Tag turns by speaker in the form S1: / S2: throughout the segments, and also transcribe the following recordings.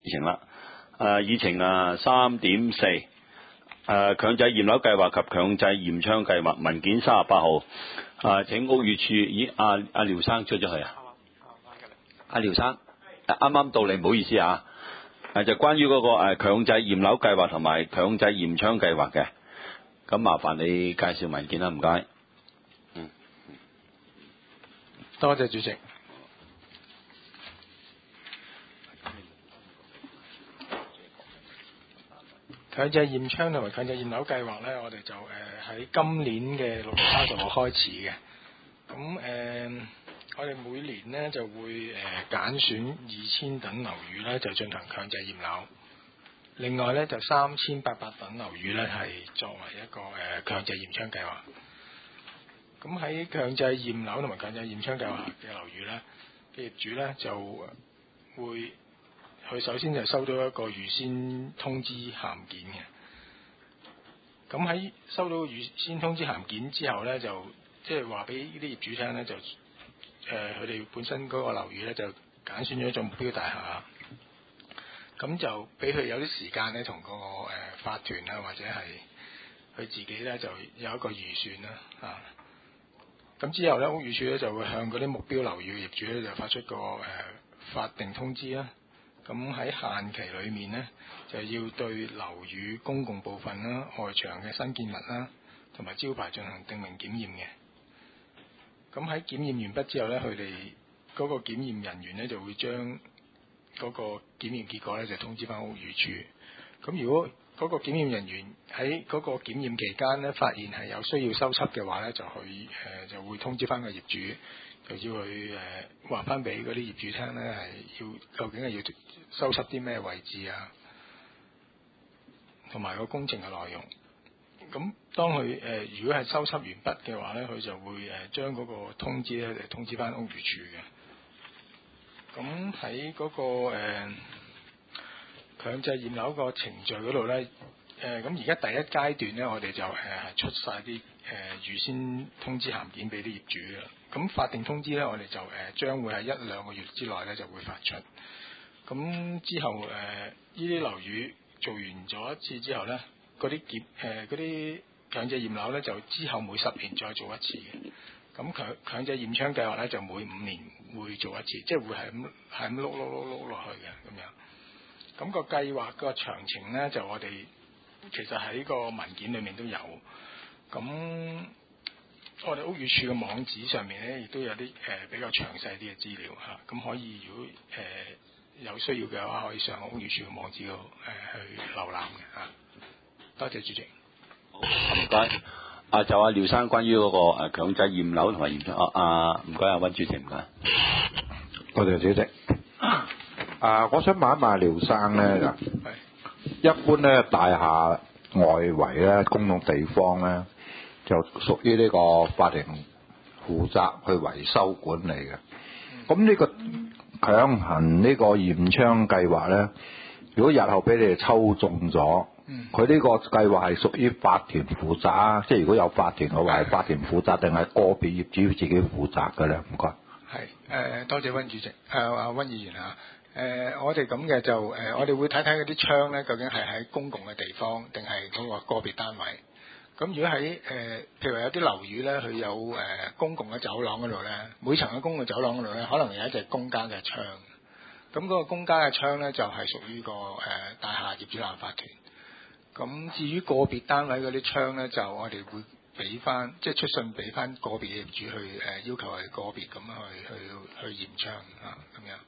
S1: 程啦。議程3.4，強制驗樓計劃及強制驗窗計劃文件38號。請屋宇署，阿廖生出咗去啊？阿廖生，啱啱到嚟，唔好意思啊。就關於嗰個強制驗樓計劃同埋強制驗窗計劃嘅，咁麻煩你介紹文件啦，唔該。
S2: 多謝主席。強制驗窗同埋強制驗樓計劃呢，我哋就喺今年嘅6月30號開始嘅。咁我哋每年呢就會揀選2000等樓宇呢，就進行強制驗樓。另外呢，就3800等樓宇呢，係作為一個強制驗窗計劃。咁喺強制驗樓同埋強制驗窗計劃嘅樓宇呢，嘅業主呢就會佢首先就收到一個預先通知函件嘅。咁喺收到預先通知函件之後呢，就即係話俾呢啲業主聽呢，就佢哋本身嗰個樓宇呢，就揀選咗一座目標大廈。咁就俾佢有啲時間呢，同個法團啊，或者係佢自己呢，就有一個預算啦。咁之後呢，屋宇署呢就會向嗰啲目標樓宇嘅業主呢，就發出個法定通知啦。咁喺限期裏面呢，就要對樓宇公共部分啦、外牆嘅新建物啦，同埋招牌進行訂明檢驗嘅。咁喺檢驗完畢之後呢，佢哋嗰個檢驗人員呢，就會將嗰個檢驗結果呢，就通知翻屋宇署。咁如果嗰個檢驗人員喺嗰個檢驗期間呢，發現係有需要修葺嘅話呢，就會通知翻個業主，就要佢話翻俾嗰啲業主聽呢，究竟係要修葺啲咩位置啊，同埋個工程嘅內容。咁當佢如果係修葺完畢嘅話呢，佢就會將嗰個通知呢，就通知翻屋宇署嘅。咁喺嗰個強制驗樓個程序嗰度呢，咁而家第一階段呢，我哋就出晒啲預先通知函件俾啲業主嘅。咁法定通知呢，我哋就將會喺1-2個月之內呢就會發出。咁之後呢啲樓宇做完咗一次之後呢，嗰啲強制驗樓呢，就之後每10年再做一次嘅。咁強制驗窗計劃呢，就每5年會做一次，即係會係咁碌落去嘅咁樣。咁個計劃個詳情呢，就我哋其實喺個文件裏面都有。咁我哋屋宇署嘅網址上面呢，亦都有啲比較詳細啲嘅資料嚇。咁可以如果有需要嘅話，可以上屋宇署嘅網址度去瀏覽嘅嚇。多謝主席。
S1: 好，唔該。就廖生關於嗰個強制驗樓同埋驗窗，唔該溫主席，唔該。
S3: 多謝主席。我想問一問廖生咧，一般咧大廈外圍咧公共地方咧就屬於呢個法庭負責去維修管理嘅。咁呢個強行呢個驗窗計劃咧，如果日後俾你哋抽中咗，佢呢個計劃係屬於法團負責啊？即係如果有法團嘅話，係法團負責定係個別業主自己負責嘅咧？唔該。
S2: 係多謝溫主席，溫議員啊。我哋咁嘅就我哋會睇睇嗰啲窗咧，究竟係喺公共嘅地方定係嗰個個別單位。咁如果喺譬如話有啲樓宇咧，佢有公共嘅走廊嗰度咧，每層嘅公共走廊嗰度咧，可能有一隻公家嘅窗。咁嗰個公家嘅窗咧，就係屬於個大廈業主立案法團。咁至於個別單位嗰啲窗咧，就我哋會俾翻，即係出信俾翻個別嘅業主去要求係個別咁去驗窗啊咁樣。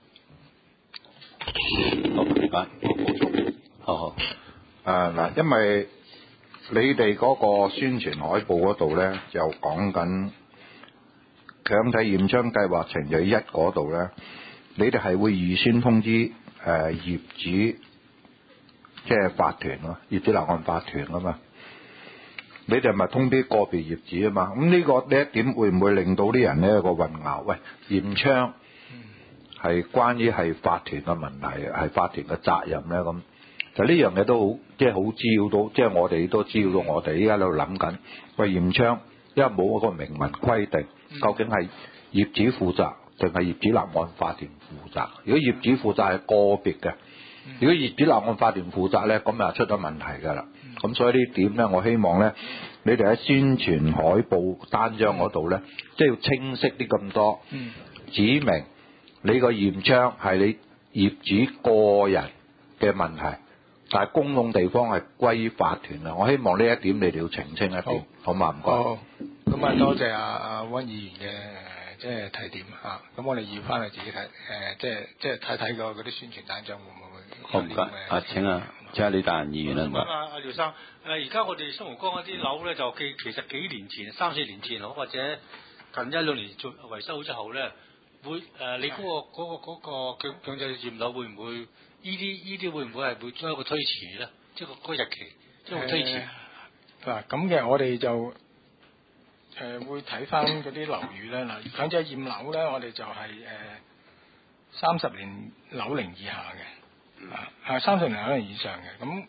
S1: 好，唔該。好。
S3: 嗱，因為你哋嗰個宣傳海報嗰度咧，就講緊強制驗窗計劃程序1嗰度咧，你哋係會預先通知業主，即係法團咯，業主立案法團啊嘛。你哋咪通知個別業主啊嘛。咁呢一點會唔會令到啲人呢個混淆？喂，驗窗係關於係法團嘅問題，係法團嘅責任咧。咁就呢樣嘢都好，即係好滋擾到，即係我哋都滋擾到我哋依家喺度諗緊。喂，驗窗因為冇嗰個明文規定，究竟係業主負責定係業主立案法團負責？如果業主負責係個別嘅， 如果業主立案法團負責咧，咁就出咗問題㗎啦。咁所以呢點咧，我希望咧，你哋喺宣傳海報單張嗰度咧，即係要清晰啲咁多，指明你個驗窗係你業主個人嘅問題，但係公共地方係歸法團啊！我希望呢一點你哋要澄清一啲，好嘛？唔該。
S2: 好，咁啊多謝阿溫議員嘅即係提點嚇。咁我哋要翻去自己睇即係睇個嗰啲宣傳單張會唔會？
S1: 好唔該。請李達仁議員啦。
S4: 咁阿廖生，而家我哋新蒲崗嗰啲樓咧，就其實幾年前、3-4年前或者近1-2年做維修之後咧，會你嗰個強制驗樓會唔會呢啲會唔會係會將一個推遲咧？即係個日期將會推遲。
S2: 嗱咁嘅，我哋就會睇翻嗰啲樓宇咧。嗱，強制驗樓咧，我哋就係30年樓齡以下嘅。30年樓齡以上嘅，咁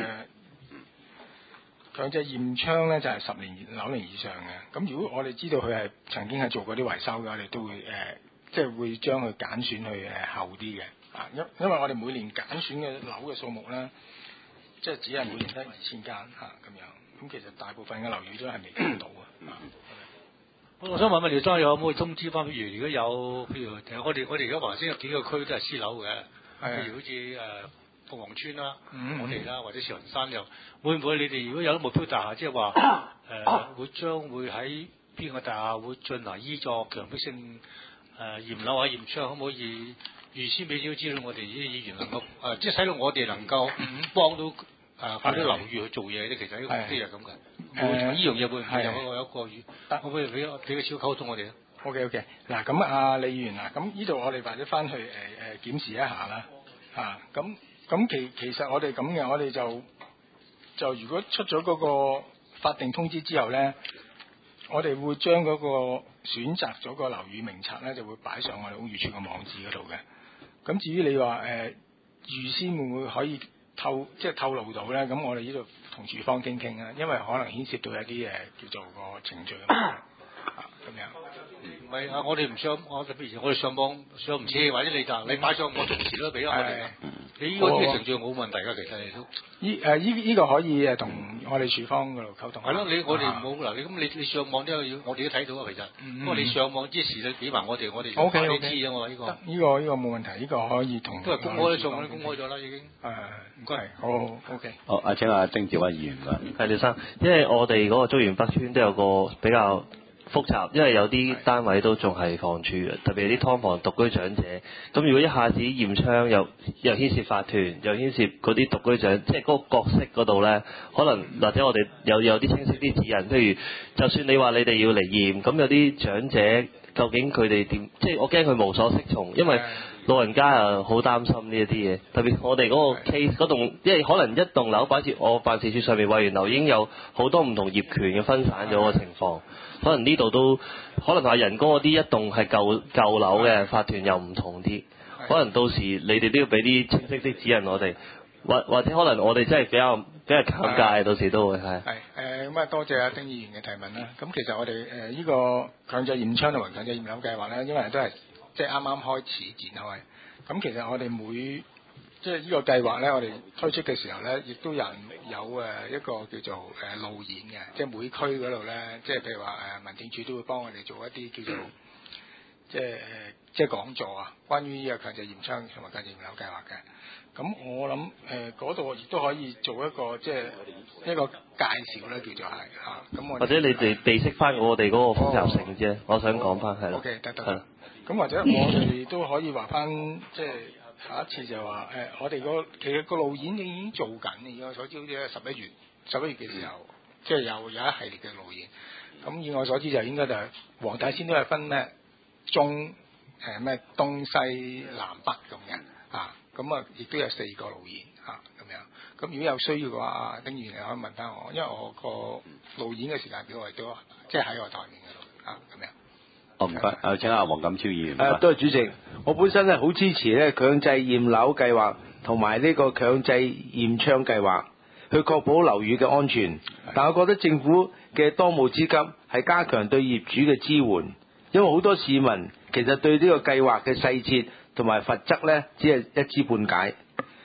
S2: 強制驗窗咧就係10年樓齡以上嘅。咁如果我哋知道佢係曾經係做過啲維修嘅，我哋都會即係會將佢揀選去後啲嘅。因為我哋每年揀選嘅樓嘅數目咧，即係只係每年得2000間咁樣。咁其實大部分嘅樓宇都係未見到嘅。
S4: 我想問問廖生有冇通知翻？譬如如果有，譬如我哋而家華星有幾個區都係私樓嘅。譬如好似鳳凰村啦，我哋啦，或者慈雲山又會唔會你哋如果有目標大廈，即係話將會喺邊個大廈會進行依作強迫性驗樓或者驗窗，可唔可以預先俾少資料我哋啲議員能夠即係使到我哋能夠幫到嗰啲樓宇去做嘢咧？其實呢個目的係咁嘅。呢樣嘢會唔會有一個可唔可以俾個少溝通我哋咧
S2: ？OK， 嗱咁李議員啊，咁呢度我哋或者翻去檢視一下啦。咁其實我哋咁嘅，我哋就如果出咗嗰個法定通知之後咧，我哋會將嗰個選擇咗個樓宇名冊咧，就會擺上我哋屋宇署嘅網址嗰度嘅。咁至於你話預先會唔會可以透露到咧？咁我哋呢度同署方傾啊，因為可能牽涉到一啲叫做個程序咁樣。
S4: 唔係我哋唔上，譬如我哋上網上唔切，或者你擺上我隨時都俾我哋。你呢個程序冇問題㗎，其實你都
S2: 呢個可以同我哋署方嗰度溝通。
S4: 係咯，我哋冇嗱，你上網都要，我哋都睇到啊，其實。不過你上網之時你俾埋我哋，OK，你知啊，我話呢個。
S2: 呢個冇問題，呢個可以同。
S4: 都係公開上網都公開咗啦，已經。
S2: 唔該，好 OK。
S1: 好，請阿丁志偉議員啦。
S5: 係廖生，因為我哋嗰個竹園北村都有個比較複雜，因為有啲單位都仲係房署嘅，特別係啲劏房獨居長者。咁如果一下子驗窗又牽涉法團，又牽涉嗰啲獨居長，即係嗰個角色嗰度咧，可能或者我哋有啲清晰啲指引。譬如，就算你話你哋要嚟驗，咁有啲長者究竟佢哋點？即係我驚佢無所適從，因為老人家啊好擔心呢一啲嘢。特別我哋嗰個 case 嗰棟，因為可能一棟樓擺設我辦事處上面委員樓已經有好多唔同業權嘅分散咗嘅情況。可能呢度都可能話人工嗰啲一棟係舊樓嘅法團又唔同啲，可能到時你哋都要俾啲清晰啲指引我哋，或者可能我哋真係比較尷尬，到時都會係。
S2: 咁啊，多謝阿丁議員嘅提問啦。咁其實我哋呢個強制驗窗同埋強制驗樓計劃咧，因為都係即係啱啱開始展開。咁其實我哋即係呢個計劃咧，我哋推出嘅時候咧，亦都有一個叫做路演嘅，即係每區嗰度咧，即係譬如話民政處都會幫我哋做一啲叫做即係講座啊，關於呢個強制驗窗同埋強制驗樓計劃嘅。咁我諗嗰度亦都可以做一個即係一個介紹咧，叫做係嚇。咁我
S5: 或者你哋備識翻我哋嗰個複雜性啫，我想講翻係啦。
S2: OK， 得。咁或者我哋都可以話翻即係。下一次就話我哋其實個路演已經做緊嘅，以我所知好似喺11月嘅時候，即係有一系列嘅路演。咁以我所知就應該就係黃大仙都係分咩咩東西南北咁嘅咁亦都有4個路演咁樣。咁如果有需要嘅話，丁議員你可以問翻我，因為我個路演嘅時間表我亦都即係喺我台面嗰度咁樣。
S1: 唔該，請阿黃錦超議員。
S6: 多謝主席，我本身係好支持咧強制驗樓計劃同埋呢個強制驗窗計劃，去確保樓宇嘅安全。但我覺得政府嘅當務之急係加強對業主嘅支援，因為好多市民其實對呢個計劃嘅細節同埋罰則咧，只係一知半解。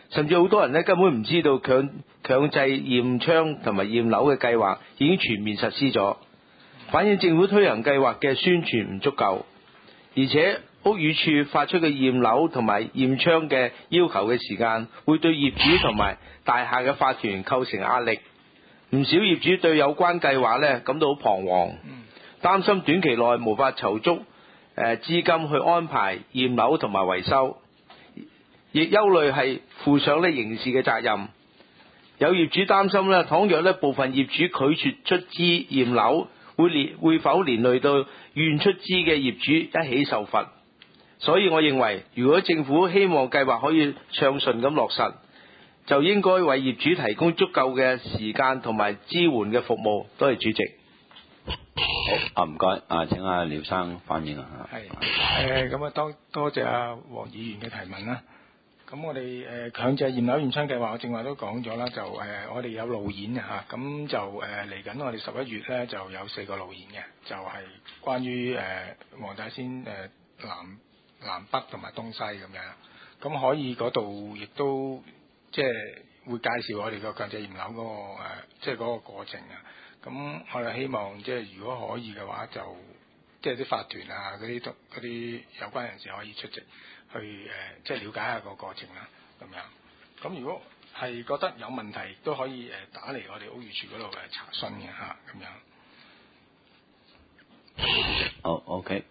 S6: 甚至好多人咧根本唔知道強制驗窗同埋驗樓嘅計劃已經全面實施咗，反映政府推行計劃嘅宣傳唔足夠，而且屋宇署發出嘅驗樓同埋驗窗嘅要求嘅時間，會對業主同埋大廈嘅法團構成壓力。唔少業主對有關計劃咧感到好彷徨，擔心短期內無法籌足資金去安排驗樓同埋維修，亦憂慮係負上咧刑事嘅責任。有業主擔心咧，倘若咧部分業主拒絕出資驗樓，會否連累到願出資嘅業主一起受罰？所以我認為，如果政府希望計劃可以暢順咁落實，就應該為業主提供足夠嘅時間同埋支援嘅服務。多謝主席。
S1: 好，唔該，請阿廖生反映啊。
S2: 係，咁多謝阿黃議員嘅提問啦。咁我哋強制驗樓驗窗計劃，我正話都講咗啦，就我哋有路演嚇，咁就嚟緊我哋11月咧就有4個路演嘅，就係關於黃大仙南北同埋東西咁樣，咁可以嗰度亦都即係會介紹我哋個強制驗樓嗰個即係嗰個過程啊。咁我哋希望即係如果可以嘅話，就即係啲法團啊嗰啲有關人士可以出席去即係了解下個過程啦咁樣。咁如果係覺得有問題，都可以打嚟我哋屋宇署嗰度查詢嘅嚇咁樣。
S1: 好 ，OK。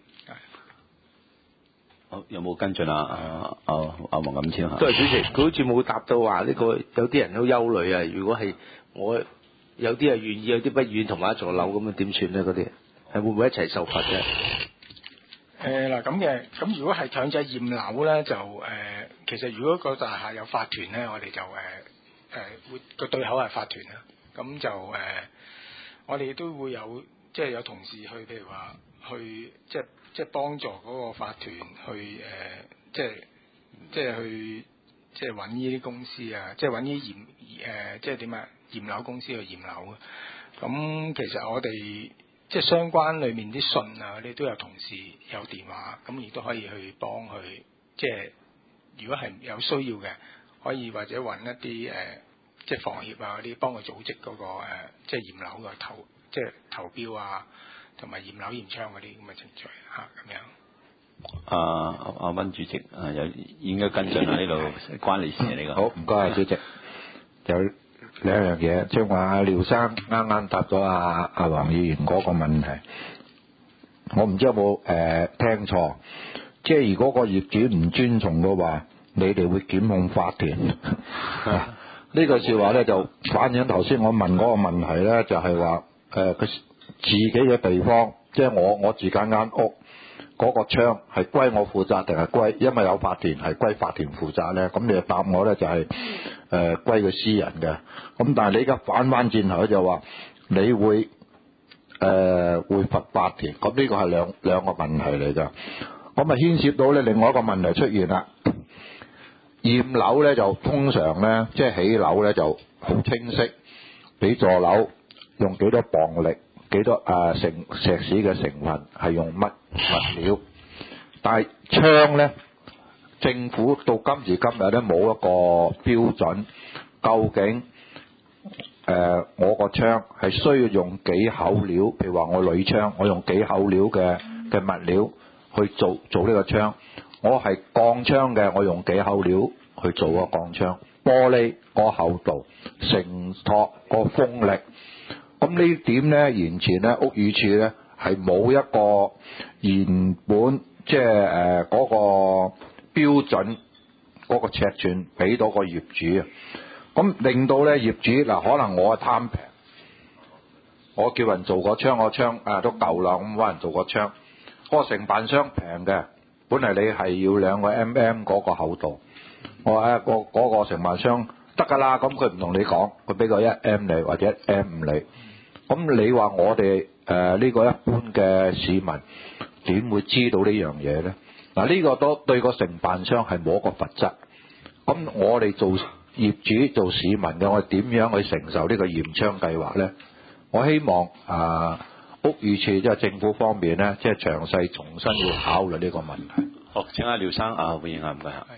S1: 好，有冇跟進啊？阿黃錦超
S6: 都係主席，佢好似冇答到話呢個有啲人好憂慮啊。如果係我有啲係願意，有啲不願同埋一座樓咁啊，點算咧？嗰啲係會唔會一齊受罰嘅？
S2: 嗱咁嘅，咁如果係強制驗樓咧，就其實如果個大廈有法團咧，我哋就會個對口係法團啦。咁就我哋都會有即係有同事去，譬如話去即係幫助嗰個法團去即係去即係揾呢啲公司啊，即係揾啲即係點啊驗樓公司去驗樓啊。咁其實我哋即係相關裏面啲信啊，嗰啲都有同事有電話，咁亦都可以去幫佢，即係如果係有需要嘅，可以或者揾一啲即係房協啊嗰啲幫佢組織嗰個即係驗樓嘅即係投標啊，同埋驗樓驗窗嗰啲咁嘅程序嚇咁樣。
S1: 阿溫主席有應該跟進下呢度關你事呢個。
S3: 好，唔該主席。有兩樣嘢，即係話阿廖生啱啱答咗阿黃議員嗰個問題，我唔知有冇聽錯，即係如果個業主唔尊重嘅話，你哋會檢控法團。呢句説話咧就反映頭先我問嗰個問題咧，就係話佢自己嘅地方，即係我自己間屋嗰個窗係歸我負責定係歸，因為有法團係歸法團負責咧，咁你就答我咧就係歸佢私人嘅。咁但係你而家反翻轉頭就話你會罰法團，咁呢個係兩個問題嚟㗎。咁啊牽涉到咧另外一個問題出現啦。驗樓咧就通常咧即係起樓咧就好清晰，你座樓用幾多磅力，幾多石屎嘅成分係用乜物料，但係窗咧政府到今時今日咧冇一個標準，究竟我個窗係需要用幾口料，譬如話我鋁窗，我用幾口料嘅物料去做呢個窗。我係鋼窗嘅，我用幾口料去做個鋼窗。玻璃個厚度、承托個風力，咁呢點咧，完全咧屋宇署咧係冇一個原本即係嗰個標準嗰個尺寸俾到個業主啊。咁令到咧業主嗱，可能我貪平，我叫人做個窗，個窗都夠啦，咁揾人做個窗，個承辦商平嘅。本嚟你係要2個 mm 嗰個厚度，我話嗰個承辦商得㗎啦，咁佢唔同你講，佢俾個1mm你或者1mm你，咁你話我哋呢個一般嘅市民點會知道呢樣嘢咧？嗱，呢個都對個承辦商係冇一個罰則，咁我哋做業主做市民嘅，我哋點樣去承受呢個驗窗計劃咧？我希望屋宇署即係政府方面咧，即係詳細重新要考慮呢個問題。
S1: 好，請阿廖生回應下，唔該。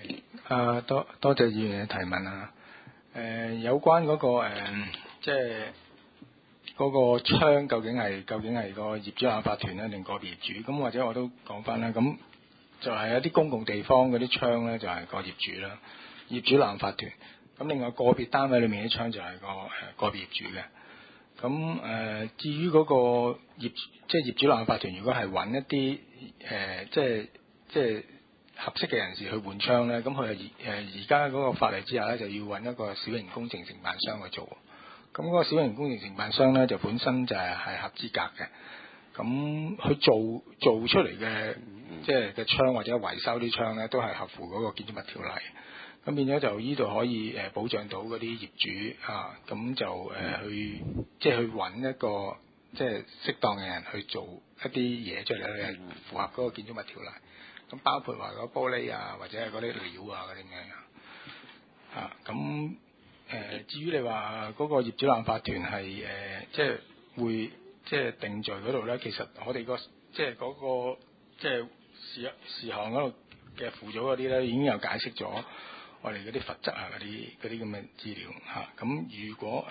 S2: 多謝議員嘅提問啊。有關嗰、即係嗰個窗究竟係個業主立案法團咧，定個別業主？咁或者我都講翻啦。咁就係一啲公共地方嗰啲窗咧，就係個業主啦，業主立案法團。咁另外個別單位裏面啲窗就係個別業主嘅。咁至於嗰個即係業主立案法團，如果係揾一啲即係合適嘅人士去換窗咧，咁佢而家嗰個法例之下咧，就要揾一個小型工程承辦商去做。咁嗰個小型工程承辦商咧，就本身就係合資格嘅。咁佢做出嚟嘅即係嘅窗或者維修啲窗咧，都係合乎嗰個建築物條例。咁變咗就呢度可以保障到嗰啲業主啊，咁就去揾一個即係適當嘅人去做一啲嘢出嚟咧，符合嗰個建築物條例。咁包括話嗰玻璃啊，或者係嗰啲料啊嗰啲咁樣啊。咁至於你話嗰個業主立案法團係即係會即係定罪嗰度咧，其實我哋即係嗰個即係事項嗰度嘅附組嗰啲咧，已經有解釋咗我哋嗰啲罰則啊嗰啲咁嘅資料嚇。咁如果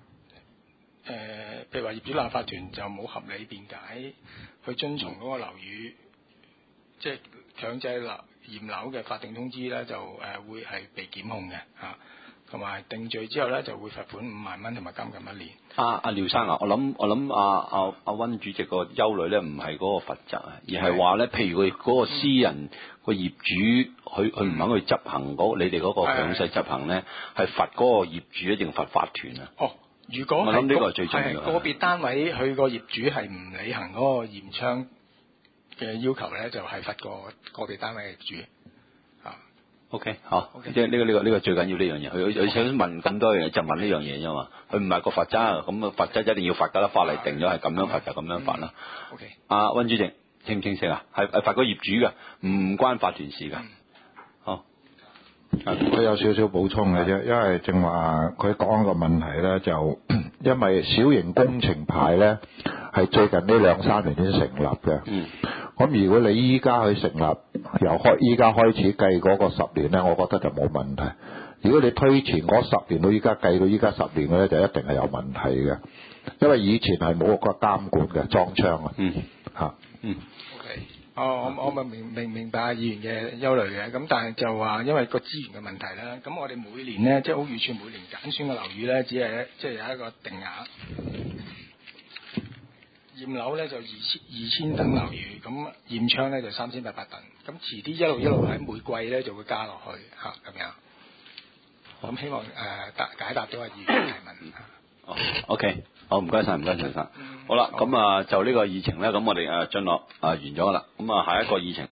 S2: 譬如話業主立案法團就冇合理辯解去遵從嗰個樓宇即係強制驗樓嘅法定通知咧，就會係被檢控嘅嚇。同埋定罪之後咧，就會罰款5萬蚊同埋監禁1年。阿
S1: 廖生啊，我諗阿温主席個憂慮咧，唔係嗰個罰則啊，而係話咧，譬如佢嗰個私人個業主，佢唔肯去執行你哋嗰個強制執行咧，係罰嗰個業主一定罰法團啊？哦，如果我諗呢個係最重要。個別單位佢個業主係唔履行嗰個驗窗嘅要求咧，就係罰個別單位嘅業主。OK， 好，即係呢個最緊要呢樣嘢。佢想問咁多樣嘢，就問呢樣嘢啫嘛。佢唔係個罰則，咁啊罰則一定要罰㗎啦。法例定咗係咁樣罰就咁樣罰啦。OK， 阿温主席清唔清晰啊？係罰個業主嘅，唔關法團事㗎。好，
S3: 佢有少少補充嘅啫，因為正話佢講個問題咧，就因為小型工程牌咧係最近呢2-3年先成立嘅。咁如果你依家去成立，依家開始計嗰個10年咧，我覺得就冇問題。如果你推前嗰10年到依家計到依家10年嘅咧，就一定係有問題嘅，因為以前係冇個監管嘅裝窗啊。OK， 我明白議員嘅憂慮嘅，咁但係就話因為個資源嘅問題啦，咁我哋每年咧即係屋宇署每年揀選嘅樓宇咧，只係即係有一個定額。驗樓咧就2000等樓宇，咁驗窗咧就3800等，咁遲啲一路喺每季咧就會加落去嚇咁樣。咁希望解答到阿議員嘅提問。OK， 好，唔該晒，陳生。好啦，咁就呢個議程咧，咁我哋進落完咗啦，咁下一個議程。